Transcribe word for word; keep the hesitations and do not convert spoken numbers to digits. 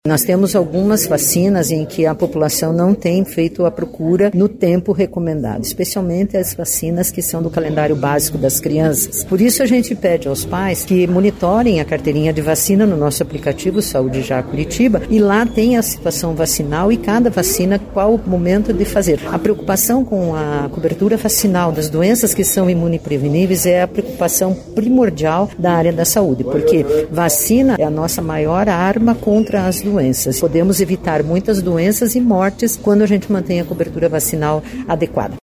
Nós temos algumas vacinas em que a população não tem feito a procura no tempo recomendado, especialmente as vacinas que são do calendário básico das crianças. Por isso a gente pede aos pais que monitorem a carteirinha de vacina no nosso aplicativo Saúde Já Curitiba, e lá tem a situação vacinal e cada vacina qual o momento de fazer. A preocupação com a cobertura vacinal das doenças que são imunopreveníveis é a preocupação primordial da área da saúde, porque vacina é a nossa maior arma contra as doenças. doenças. Podemos evitar muitas doenças e mortes quando a gente mantém a cobertura vacinal adequada.